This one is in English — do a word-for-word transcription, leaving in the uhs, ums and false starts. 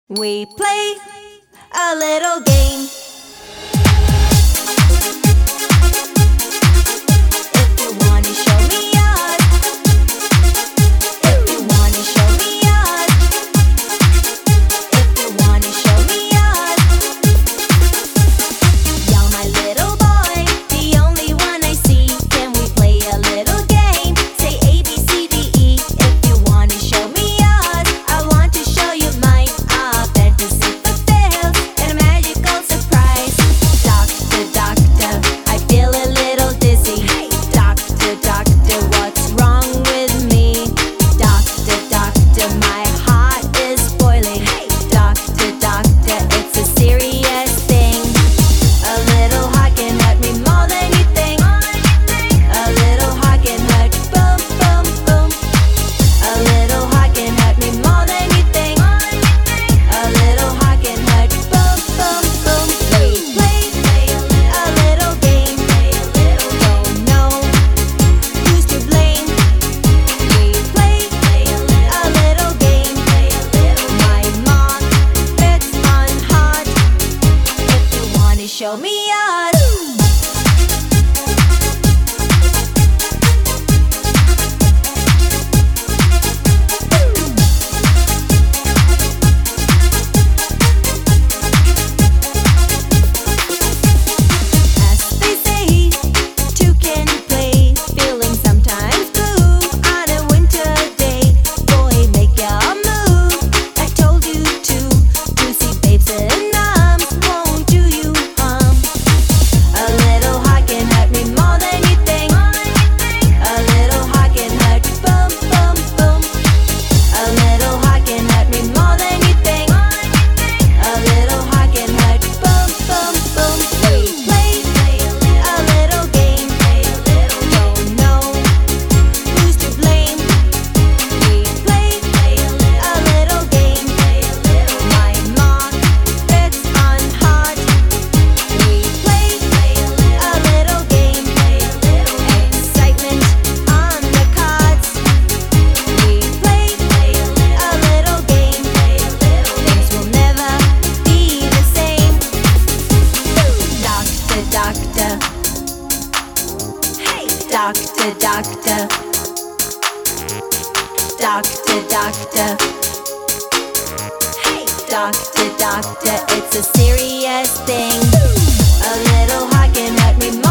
We play a little game. If you wanna show me yours, if you wanna show me yours, if you wanna show me yours, you're my little boy, the only one I see. Can we play a little game? Say A, B, C, D, E. If you wanna show me yours, I want to show you mine. A fantasy fulfilled and a magical surprise. Doctor, doctor, I feel a little dizzy. Doctor, doctor, what's wrong with me? Doctor, doctor, my heart is boiling. Doctor, doctor, it's a serious thing. A little heart can hurt me more than you think. A little heart can hurt, boom, boom, boom. A little heart can hurt me more than you think. A little heart can hurt, boom, boom, boom. We play a little game. Don't know who's to blame. We play a little game. My mark fits on hard. If you wanna show me yours. As they say, two can play. Feeling sometimes blue on a winter day. Boy, make your move. I told you to. To see babes in arms won't do you harm. A little heart can hurt me more than you think. A little heart can hurt, boom, boom, boom. A little heart can hurt me more than you think. A little heart can hurt, boom, boom, boom. We play a little game. Don't know who's to blame. We play a little game. My mark fits on hard. We play a little game. Excitement on the cards. We play a little game. Things will never be the same. Doctor, doctor. Hey, doctor, doctor. Doctor, doctor. Hey, doctor, doctor. It's a serious thing. A little heart can hurt me more